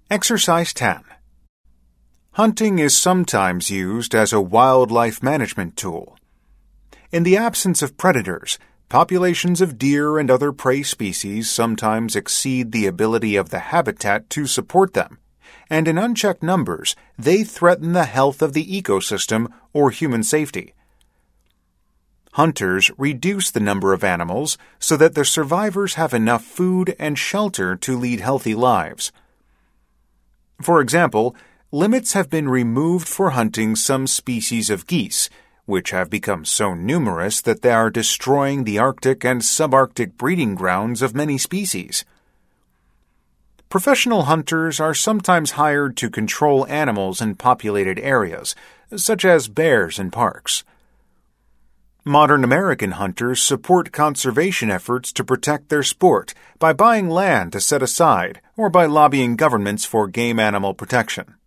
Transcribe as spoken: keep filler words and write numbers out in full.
Exercise ten. Hunting is sometimes used as a wildlife management tool. In the absence of predators, populations of deer and other prey species sometimes exceed the ability of the habitat to support them, and in unchecked numbers, they threaten the health of the ecosystem or human safety. Hunters reduce the number of animals so that the survivors have enough food and shelter to lead healthy lives. For example, limits have been removed for hunting some species of geese, which have become so numerous that they are destroying the Arctic and subarctic breeding grounds of many species. Professional hunters are sometimes hired to control animals in populated areas, such as bears in parks. Modern American hunters support conservation efforts to protect their sport by buying land to set aside or by lobbying governments for game animal protection.